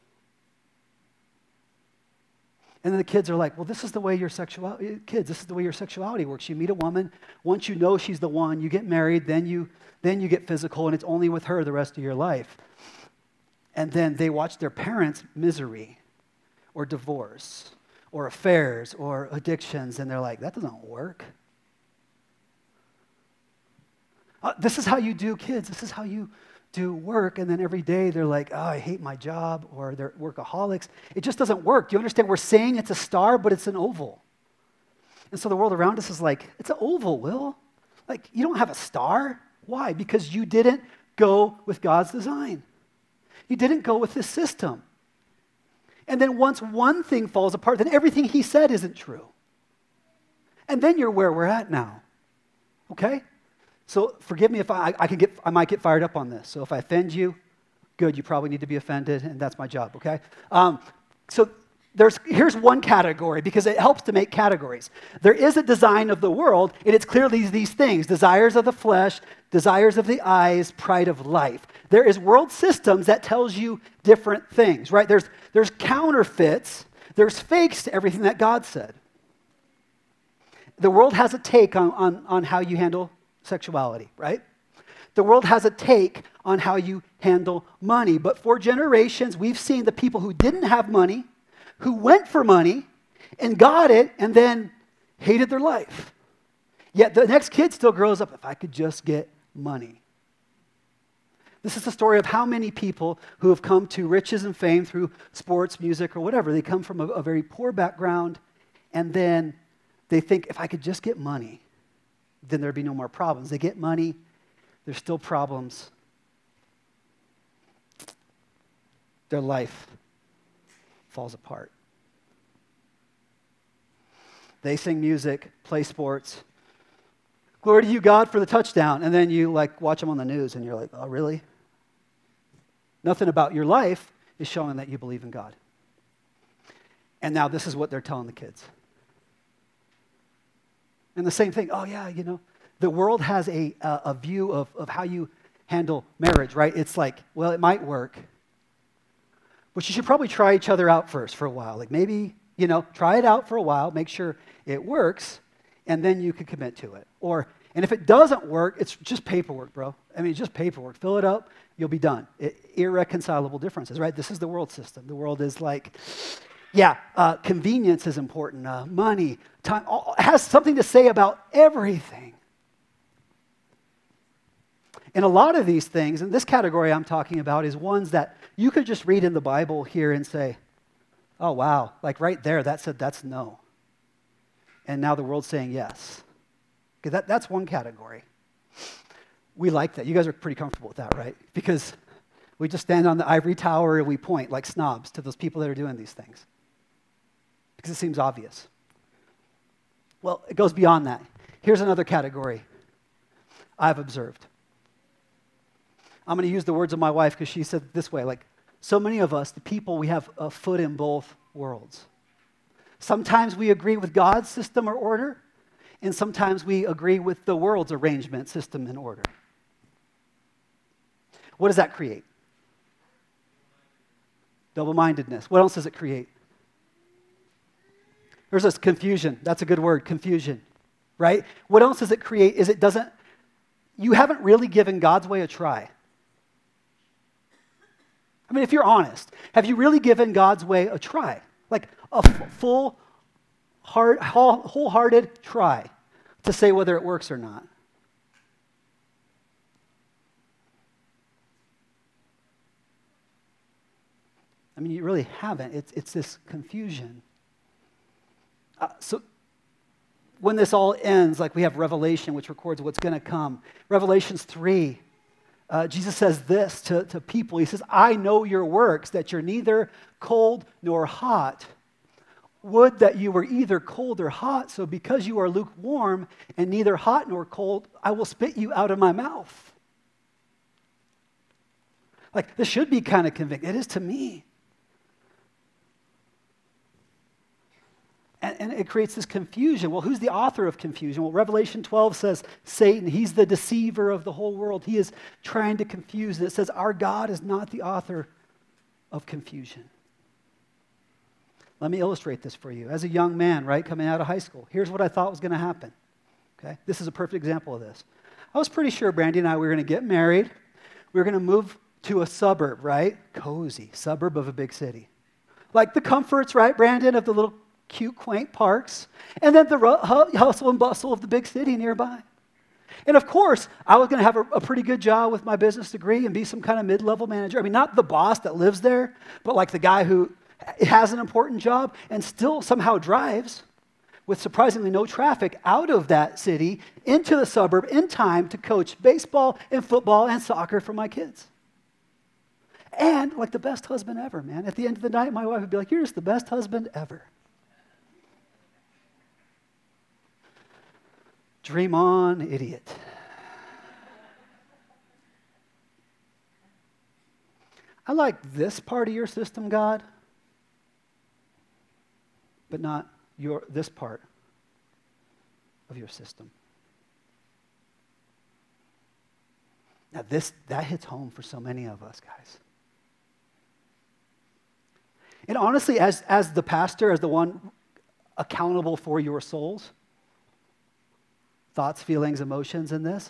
And then the kids are like, well, this is the way your sexuality, kids, this is the way your sexuality works. You meet a woman, once you know she's the one, you get married, then you, then you get physical, and it's only with her the rest of your life. And then they watch their parents' misery, or divorce, or affairs, or addictions, and they're like, that doesn't work. Uh, this is how you do, kids, this is how you do work, and then every day they're like, oh, I hate my job, or they're workaholics. It just doesn't work. Do you understand? We're saying it's a star, but it's an oval. And so the world around us is like, it's an oval, Will. Like, you don't have a star. Why? Because you didn't go with God's design. You didn't go with this system. And then once one thing falls apart, then everything he said isn't true. And then you're where we're at now. Okay? So forgive me if I, I can get, I might get fired up on this. So if I offend you, good, you probably need to be offended, and that's my job, okay? Um, so there's, here's one category, because it helps to make categories. There is a design of the world, and it's clearly these things: desires of the flesh, desires of the eyes, pride of life. There is world systems that tells you different things, right? There's, there's counterfeits, there's fakes to everything that God said. The world has a take on, on, on how you handle sexuality, right? The world has a take on how you handle money. But for generations, we've seen the people who didn't have money, who went for money and got it and then hated their life. Yet the next kid still grows up, if I could just get money. This is the story of how many people who have come to riches and fame through sports, music, or whatever. They come from a, a very poor background, and then they think, if I could just get money, then there'd be no more problems. They get money, there's still problems. Their life falls apart. They sing music, play sports. Glory to you, God, for the touchdown. And then you like watch them on the news and you're like, oh, really? Nothing about your life is showing that you believe in God. And now this is what they're telling the kids. And the same thing, oh yeah, you know, the world has a, a, a view of, of how you handle marriage, right? It's like, well, it might work, but you should probably try each other out first for a while. Like maybe, you know, try it out for a while, make sure it works, and then you can commit to it. Or, and if it doesn't work, it's just paperwork, bro. I mean, it's just paperwork. Fill it up, you'll be done. It, irreconcilable differences, right? This is the world system. The world is like, yeah, uh, convenience is important. Uh, money, time, all, has something to say about everything. And a lot of these things, and this category I'm talking about, is ones that you could just read in the Bible here and say, oh, wow, like right there, that said that's no. And now the world's saying yes. Okay, that, that's one category. We like that. You guys are pretty comfortable with that, right? Because we just stand on the ivory tower and we point like snobs to those people that are doing these things. Because it seems obvious. Well, it goes beyond that. Here's another category I've observed. I'm going to use the words of my wife because she said it this way, like, so many of us, the people, we have a foot in both worlds. Sometimes we agree with God's system or order, and sometimes we agree with the world's arrangement, system, and order. What does that create? Double-mindedness. What else does it create? There's this confusion. That's a good word, confusion, right? What else does it create is it doesn't, you haven't really given God's way a try. I mean, if you're honest, have you really given God's way a try? Like a f- full, heart, wholehearted try to say whether it works or not? I mean, you really haven't. It's, it's this confusion. Uh, so when this all ends, like we have Revelation, which records what's going to come. Revelations three, uh, Jesus says this to, to people. He says, I know your works, that you're neither cold nor hot. Would that you were either cold or hot, so because you are lukewarm and neither hot nor cold, I will spit you out of my mouth. Like, this should be kind of convicting. It is to me. And, and it creates this confusion. Well, who's the author of confusion? Well, Revelation twelve says Satan, he's the deceiver of the whole world. He is trying to confuse. And it says our God is not the author of confusion. Let me illustrate this for you. As a young man, right, coming out of high school, here's what I thought was going to happen. Okay, this is a perfect example of this. I was pretty sure Brandy and I we were going to get married. We were going to move to a suburb, right? Cozy suburb of a big city. Like the comforts, right, Brandon, of the little cute, quaint parks, and then the hustle and bustle of the big city nearby. And of course, I was going to have a, a pretty good job with my business degree and be some kind of mid-level manager. I mean, not the boss that lives there, but like the guy who has an important job and still somehow drives with surprisingly no traffic out of that city into the suburb in time to coach baseball and football and soccer for my kids. And like the best husband ever, man. At the end of the night, my wife would be like, "You're just the best husband ever." Dream on, idiot. I like this part of your system, God, but not your this part of your system. Now this that hits home for so many of us, guys. And honestly, as, as the pastor, as the one accountable for your souls, thoughts, feelings, emotions in this,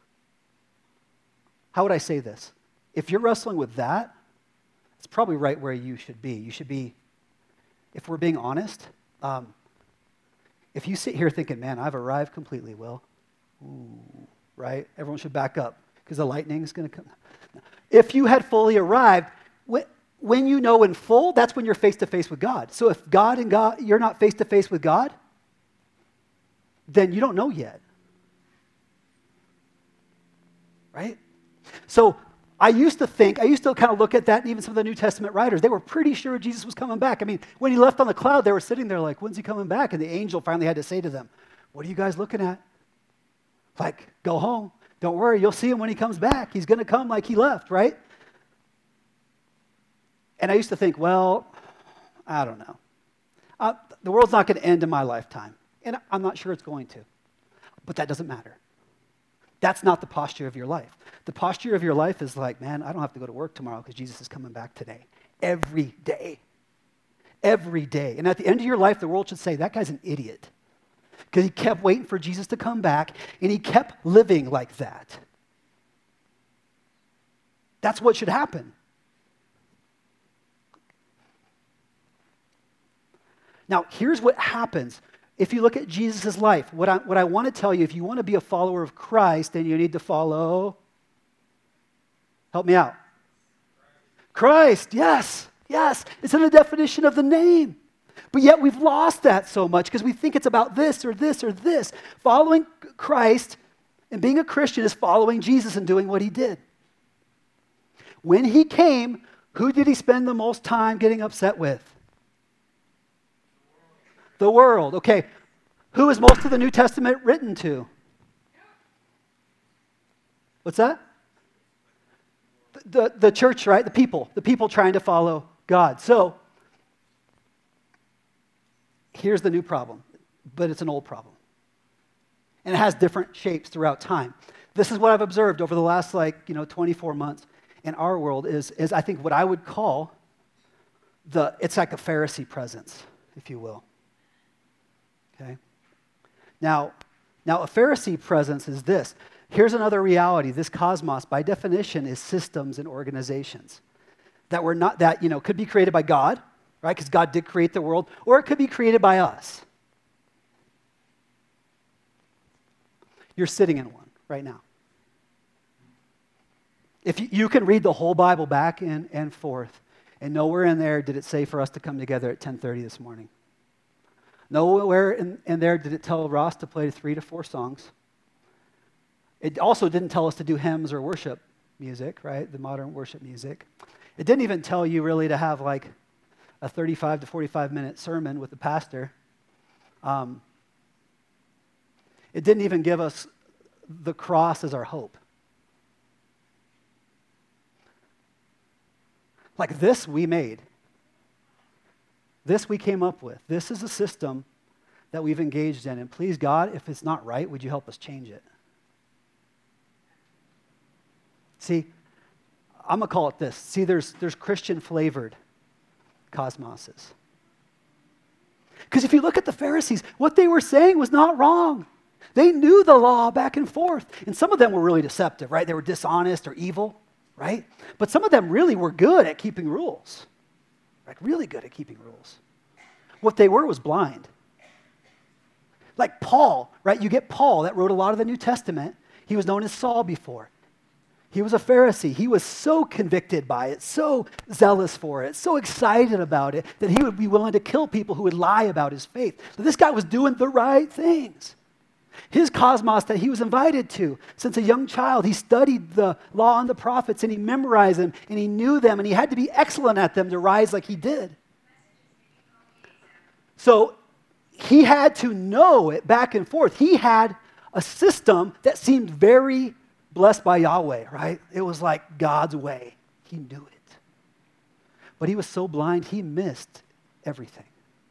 how would I say this? If you're wrestling with that, it's probably right where you should be. You should be, if we're being honest, um, if you sit here thinking, man, I've arrived completely, Will, ooh, right? Everyone should back up because the lightning is going to come. If you had fully arrived, when you know in full, that's when you're face-to-face with God. So if God and God, you're not face-to-face with God, then you don't know yet. Right? So I used to think, I used to kind of look at that, and even some of the New Testament writers, they were pretty sure Jesus was coming back. I mean, when he left on the cloud, they were sitting there like, when's he coming back? And the angel finally had to say to them, what are you guys looking at? Like, go home. Don't worry, you'll see him when he comes back. He's going to come like he left, right? And I used to think, well, I don't know. Uh, the world's not going to end in my lifetime. And I'm not sure it's going to. But that doesn't matter. That's not the posture of your life. The posture of your life is like, man, I don't have to go to work tomorrow because Jesus is coming back today. Every day. Every day. And at the end of your life, the world should say, that guy's an idiot. Because he kept waiting for Jesus to come back, and he kept living like that. That's what should happen. Now, here's what happens. If you look at Jesus' life, what I, what I want to tell you, if you want to be a follower of Christ, then you need to follow, help me out. Christ, yes, yes. It's in the definition of the name. But yet we've lost that so much because we think it's about this or this or this. Following Christ and being a Christian is following Jesus and doing what he did. When he came, who did he spend the most time getting upset with? The world. Okay, who is most of the New Testament written to? What's that? The, the, the church, right? The people. The people trying to follow God. So, here's the new problem, but it's an old problem. And it has different shapes throughout time. This is what I've observed over the last, like, you know, twenty-four months in our world is, is I think what I would call the, it's like a Pharisee presence, if you will. Okay. Now, now a Pharisee presence is this. Here's another reality. This cosmos, by definition, is systems and organizations that were not that you know could be created by God, right? Because God did create the world, or it could be created by us. You're sitting in one right now. If you, you can read the whole Bible back and, and forth, and nowhere in there did it say for us to come together at ten thirty this morning. Nowhere in, in there did it tell Ross to play three to four songs. It also didn't tell us to do hymns or worship music, right? The modern worship music. It didn't even tell you really to have like a thirty-five to forty-five minute sermon with the pastor. Um, it didn't even give us the cross as our hope. Like this we made. This we came up with. This is a system that we've engaged in. And please, God, if it's not right, would you help us change it? See, I'm going to call it this. See, there's, there's Christian-flavored cosmoses. Because if you look at the Pharisees, what they were saying was not wrong. They knew the law back and forth. And some of them were really deceptive, right? They were dishonest or evil, right? But some of them really were good at keeping rules. Like really good at keeping rules. What they were was blind. Like Paul, right? You get Paul that wrote a lot of the New Testament. He was known as Saul before. He was a Pharisee. He was so convicted by it, so zealous for it, so excited about it, that he would be willing to kill people who would lie about his faith. So this guy was doing the right things. His cosmos that he was invited to since a young child, he studied the law and the prophets, and he memorized them, and he knew them, and he had to be excellent at them to rise like he did. So he had to know it back and forth. He had a system that seemed very blessed by Yahweh, right? It was like God's way. He knew it. But he was so blind, he missed everything.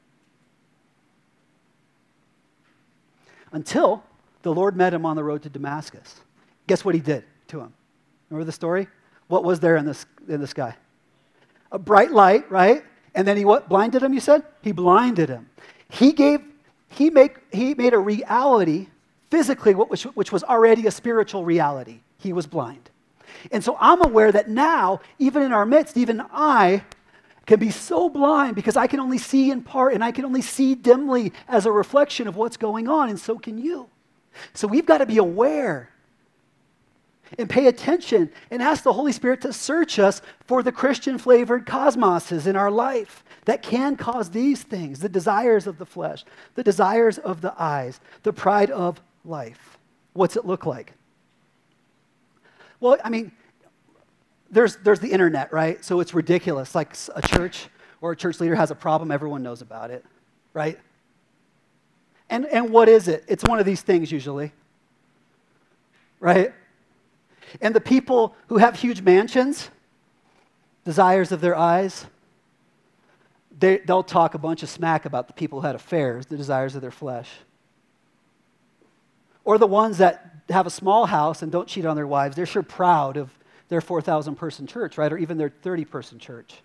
Until the Lord met him on the road to Damascus. Guess what he did to him? Remember the story? What was there in this, in the sky? A bright light, right? And then he what? Blinded him, you said? He blinded him. He gave, he make, he made a reality physically, which, which was already a spiritual reality. He was blind. And so I'm aware that now, even in our midst, even I can be so blind because I can only see in part and I can only see dimly as a reflection of what's going on, and so can you. So we've got to be aware and pay attention and ask the Holy Spirit to search us for the Christian-flavored cosmoses in our life that can cause these things, the desires of the flesh, the desires of the eyes, the pride of life. What's it look like? Well, I mean, there's there's the internet, right? So it's ridiculous. Like a church or a church leader has a problem, everyone knows about it, right? And and what is it? It's one of these things usually, right? And the people who have huge mansions, desires of their eyes, they, they'll talk a bunch of smack about the people who had affairs, the desires of their flesh. Or the ones that have a small house and don't cheat on their wives, they're sure proud of their four thousand person church, right? Or even their thirty person church.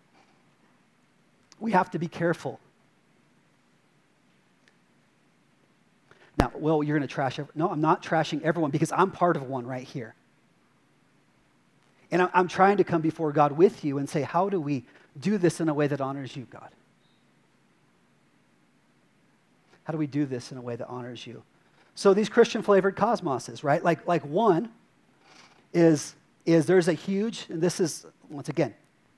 We have to be careful. Now, well, you're going to trash everyone. No, I'm not trashing everyone because I'm part of one right here. And I'm trying to come before God with you and say, how do we do this in a way that honors you, God? How do we do this in a way that honors you? So these Christian-flavored cosmoses, right? Like, like one is, is there's a huge, and this is, once again,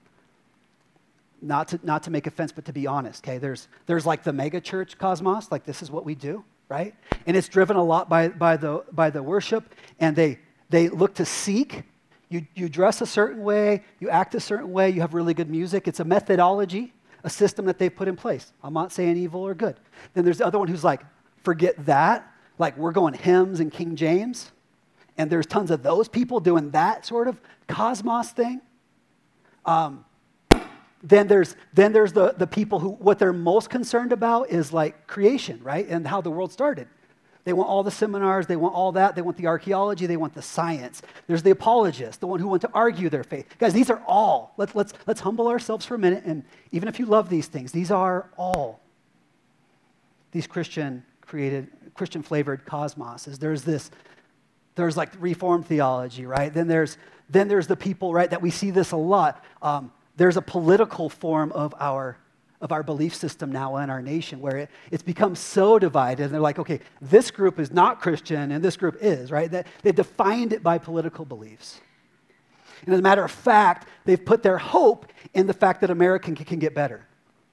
not to, not to make offense, but to be honest, okay? There's, there's like the mega church cosmos, like this is what we do, right? And it's driven a lot by, by, the, by the worship, and they, they look to seek. You, you dress a certain way, you act a certain way, you have really good music. It's a methodology, a system that they've put in place. I'm not saying evil or good. Then there's the other one who's like, forget that. Like we're going hymns and King James. And there's tons of those people doing that sort of cosmos thing. Um, then there's then there's the, the people who, what they're most concerned about is like creation, right? And how the world started. They want all the seminars, they want all that, they want the archaeology, they want the science. There's the apologist, the one who wants to argue their faith. Guys, these are all, let's, let's, let's humble ourselves for a minute, and even if you love these things, these are all these Christian created, Christian flavored cosmoses. There's this, there's like Reformed theology, right? Then there's, then there's the people, right, that we see this a lot. Um, there's a political form of our of our belief system now in our nation where it, it's become so divided. And they're like, okay, this group is not Christian and this group is, right? That they defined it by political beliefs. And as a matter of fact, they've put their hope in the fact that America can, can get better.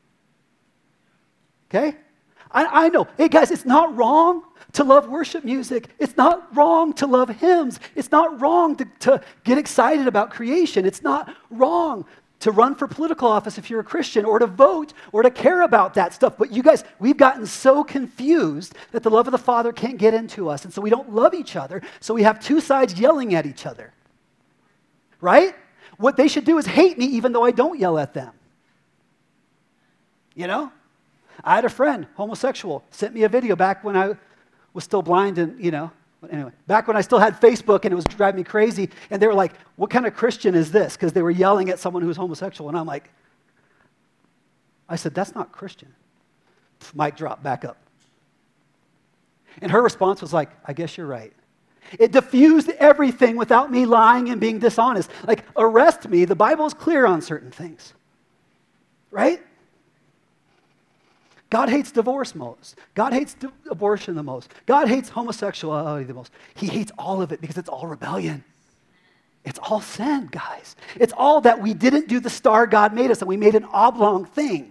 Okay? I, I know. Hey, guys, it's not wrong to love worship music. It's not wrong to love hymns. It's not wrong to, to get excited about creation. It's not wrong to run for political office if you're a Christian, or to vote, or to care about that stuff. But you guys, we've gotten so confused that the love of the Father can't get into us, and so we don't love each other, so we have two sides yelling at each other. Right? What they should do is hate me even though I don't yell at them. You know? I had a friend, homosexual, sent me a video back when I was still blind and, you know, anyway, back when I still had Facebook and it was driving me crazy, and they were like, what kind of Christian is this? Because they were yelling at someone who was homosexual, and I'm like, I said, that's not Christian. Mic drop, back up. And her response was like, I guess you're right. It diffused everything without me lying and being dishonest. Like, arrest me, the Bible is clear on certain things. Right? God hates divorce most. God hates di- abortion the most. God hates homosexuality the most. He hates all of it because it's all rebellion. It's all sin, guys. It's all that we didn't do the star God made us and we made an oblong thing.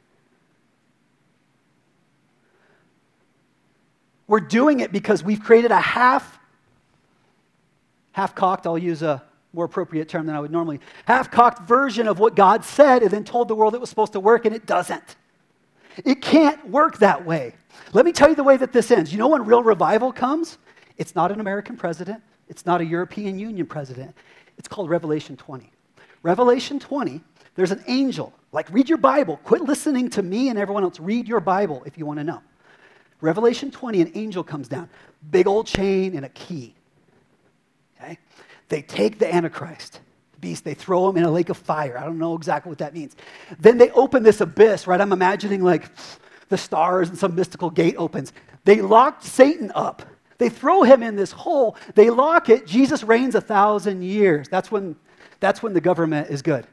We're doing it because we've created a half, half-cocked, I'll use a more appropriate term than I would normally, half-cocked version of what God said and then told the world it was supposed to work, and it doesn't. It can't work that way. Let me tell you the way that this ends. You know when real revival comes? It's not an American president. It's not a European Union president. It's called Revelation twenty. Revelation twenty, there's an angel. Like, read your Bible. Quit listening to me and everyone else. Read your Bible if you want to know. Revelation twenty, an angel comes down. Big old chain and a key. Okay? They take the Antichrist, the beast, they throw him in a lake of fire. I don't know exactly what that means. Then they open this abyss, right? I'm imagining like the stars and some mystical gate opens. They locked Satan up. They throw him in this hole. They lock it. Jesus reigns a thousand years. That's when, that's when the government is good.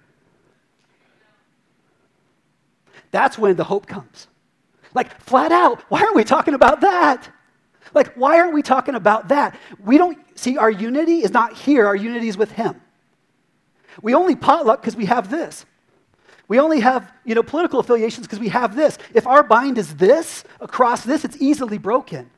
That's when the hope comes. Like, flat out, why aren't we talking about that? Like, why aren't we talking about that? We don't, see, our unity is not here. Our unity is with him. We only potluck because we have this. We only have, you know, political affiliations because we have this. If our bind is this, across this, it's easily broken.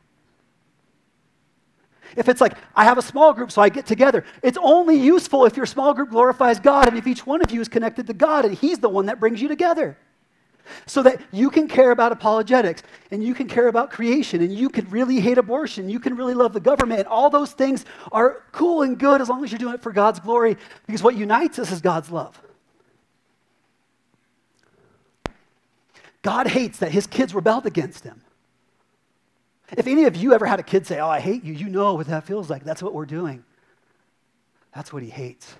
If it's like, I have a small group, so I get together, it's only useful if your small group glorifies God and if each one of you is connected to God and he's the one that brings you together. So that you can care about apologetics, and you can care about creation, and you can really hate abortion, you can really love the government, and all those things are cool and good as long as you're doing it for God's glory, because what unites us is God's love. God hates that his kids rebelled against him. If any of you ever had a kid say, oh, I hate you, you know what that feels like. That's what we're doing. That's what he hates.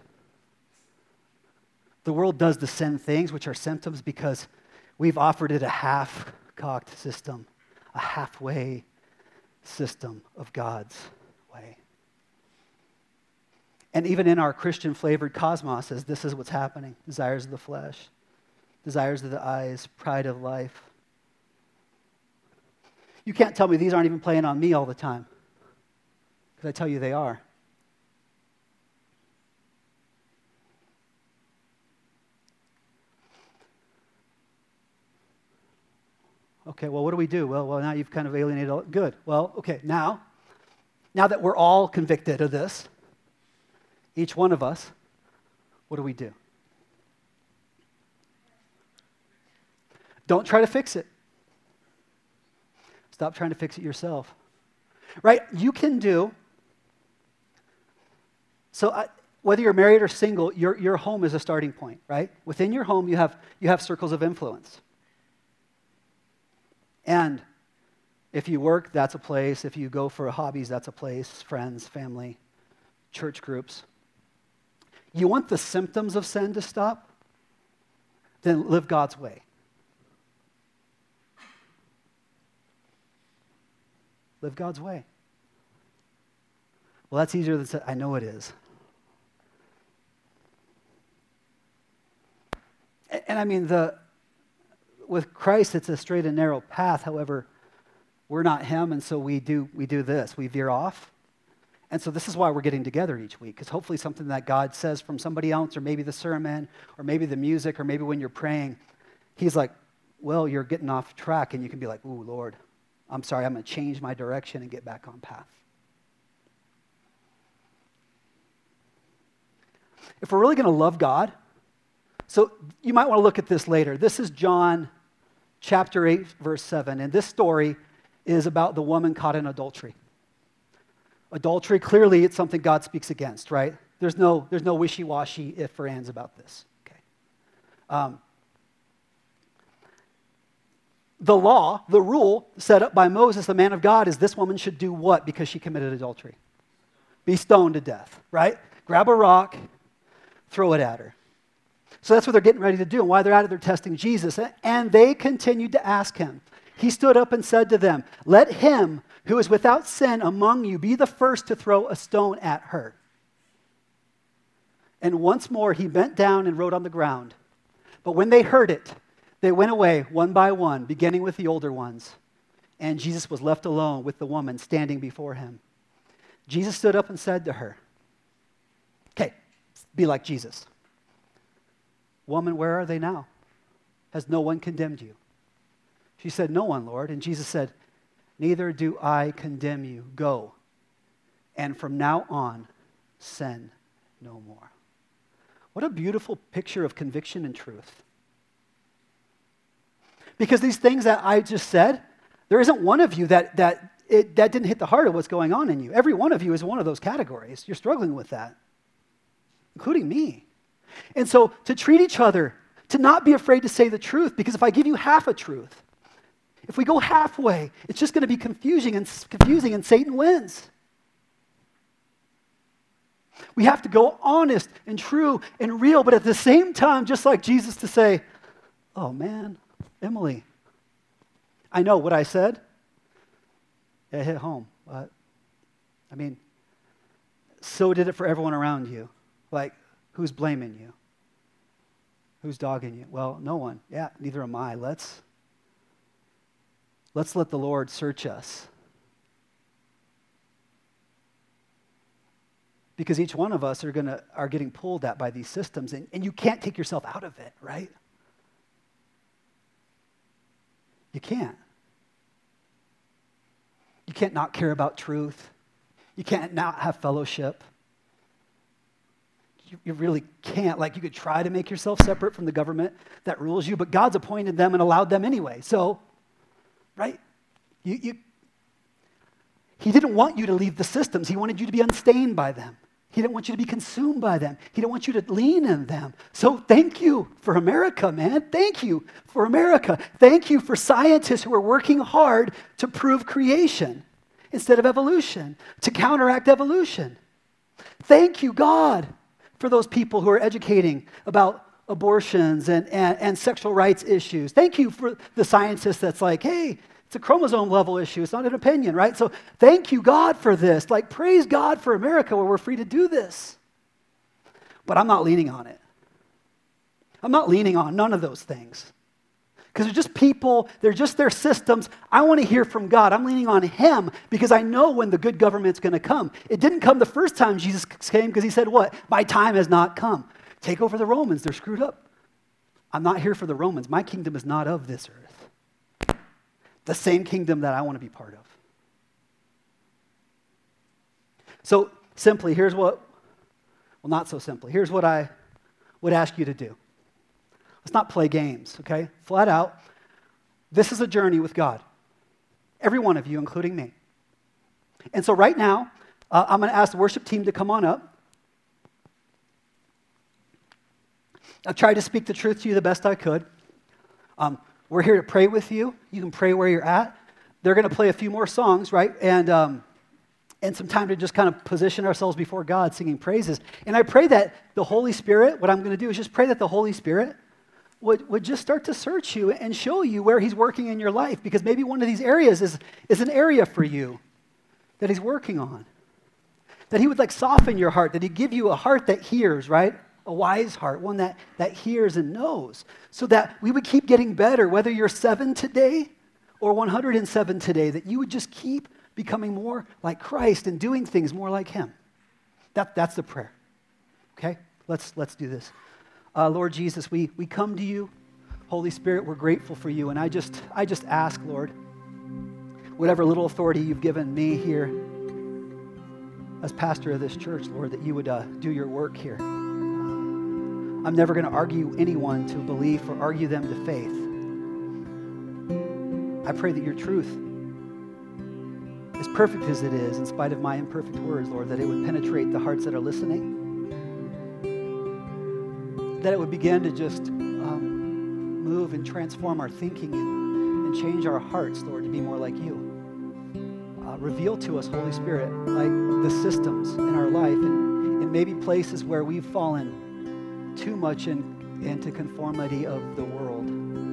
The world does the sin things, which are symptoms, because we've offered it a half-cocked system, a halfway system of God's way. And even in our Christian-flavored cosmos, as this is what's happening, desires of the flesh, desires of the eyes, pride of life. You can't tell me these aren't even playing on me all the time, because I tell you they are. Okay, well, what do we do? Well, well, now you've kind of alienated all. Good. Well, okay, now, now that we're all convicted of this, each one of us, what do we do? Don't try to fix it. Stop trying to fix it yourself. Right? You can do, so uh, whether you're married or single, your, your home is a starting point, right? Within your home, you have, you have circles of influence. And if you work, that's a place. If you go for hobbies, that's a place. Friends, family, church groups. You want the symptoms of sin to stop? Then live God's way. Live God's way. Well, that's easier than say, I know it is. And, and I mean, the with Christ, it's a straight and narrow path. However, we're not him, and so we do we do this. We veer off. And so this is why we're getting together each week, because hopefully something that God says from somebody else, or maybe the sermon, or maybe the music, or maybe when you're praying, he's like, well, you're getting off track, and you can be like, ooh, Lord, I'm sorry, I'm going to change my direction and get back on path. If we're really going to love God, so you might want to look at this later. This is John chapter eight, verse seven, and this story is about the woman caught in adultery. Adultery, clearly, it's something God speaks against, right? There's no, there's no wishy-washy if or ands about this. Okay. Um, the law, the rule set up by Moses, the man of God, is this woman should do what because she committed adultery? Be stoned to death, right? Grab a rock, throw it at her. So that's what they're getting ready to do. And while they're at it, they're testing Jesus. And they continued to ask him. He stood up and said to them, let him who is without sin among you be the first to throw a stone at her. And once more he bent down and wrote on the ground. But when they heard it, They went away one by one, beginning with the older ones, and Jesus was left alone with the woman standing before him. Jesus stood up and said to her, okay, be like Jesus. Woman, where are they now? Has no one condemned you? She said, no one, Lord. And Jesus said, neither do I condemn you. Go, and from now on, sin no more. What a beautiful picture of conviction and truth. Because these things that I just said, there isn't one of you that that it, that didn't hit the heart of what's going on in you. Every one of you is one of those categories. You're struggling with that, including me. And so to treat each other, to not be afraid to say the truth, because if I give you half a truth, if we go halfway, it's just going to be confusing and confusing, and Satan wins. We have to go honest and true and real, but at the same time, just like Jesus, to say, oh man, Emily, I know what I said, it hit home. But, I mean, so did it for everyone around you. Like, who's blaming you? Who's dogging you? Well, no one. Yeah, neither am I. Let's, let's let the Lord search us. Because each one of us are gonna are getting pulled at by these systems, and, and you can't take yourself out of it, right? You can't. You can't not care about truth. You can't not have fellowship. You, you really can't. Like, you could try to make yourself separate from the government that rules you, but God's appointed them and allowed them anyway. So, right? You, you, he didn't want you to leave the systems. He wanted you to be unstained by them. He didn't want you to be consumed by them. He didn't want you to lean in them. So thank you for America, man. Thank you for America. Thank you for scientists who are working hard to prove creation instead of evolution, to counteract evolution. Thank you, God, for those people who are educating about abortions and, and, and sexual rights issues. Thank you for the scientist that's like, hey, it's a chromosome level issue. It's not an opinion, right? So thank you, God, for this. Like, praise God for America where we're free to do this. But I'm not leaning on it. I'm not leaning on none of those things. Because they're just people, they're just their systems. I want to hear from God. I'm leaning on him because I know when the good government's going to come. It didn't come the first time Jesus came because he said what? My time has not come. Take over the Romans. They're screwed up. I'm not here for the Romans. My kingdom is not of this earth. The same kingdom that I want to be part of. So simply, here's what, well, not so simply, here's what I would ask you to do. Let's not play games, okay? Flat out, this is a journey with God. Every one of you, including me. And so right now, uh, I'm going to ask the worship team to come on up. I've tried to speak the truth to you the best I could. Um, We're here to pray with you. You can pray where you're at. They're going to play a few more songs, right? And um, and some time to just kind of position ourselves before God, singing praises. And I pray that the Holy Spirit, what I'm going to do is just pray that the Holy Spirit would, would just start to search you and show you where he's working in your life. Because maybe one of these areas is, is an area for you that he's working on. That he would like soften your heart, that he'd give you a heart that hears, right? A wise heart, one that, that hears and knows, so that we would keep getting better, whether you're seven today or one hundred seven today, that you would just keep becoming more like Christ and doing things more like him. That, that's the prayer, okay? Let's, let's do this. Uh, Lord Jesus, we, we come to you. Holy Spirit, we're grateful for you, and I just, I just ask, Lord, whatever little authority you've given me here as pastor of this church, Lord, that you would uh, do your work here. I'm never going to argue anyone to belief or argue them to faith. I pray that your truth, as perfect as it is, in spite of my imperfect words, Lord, that it would penetrate the hearts that are listening, that it would begin to just um, move and transform our thinking and, and change our hearts, Lord, to be more like you. Uh, reveal to us, Holy Spirit, like the systems in our life and, and maybe places where we've fallen too much in, into conformity of the world.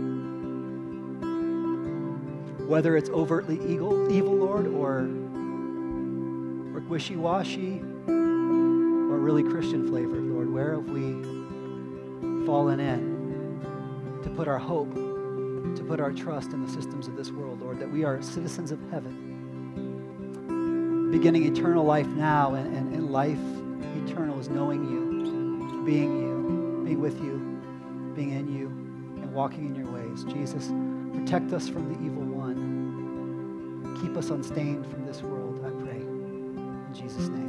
Whether it's overtly evil, evil Lord, or, or wishy-washy, or really Christian flavored, Lord, where have we fallen in to put our hope to put our trust in the systems of this world, Lord, that we are citizens of heaven, beginning eternal life now, and, and, and life eternal is knowing you, being you, being with you, being in you, and walking in your ways. Jesus, protect us from the evil one. Keep us unstained from this world, I pray. In Jesus' name.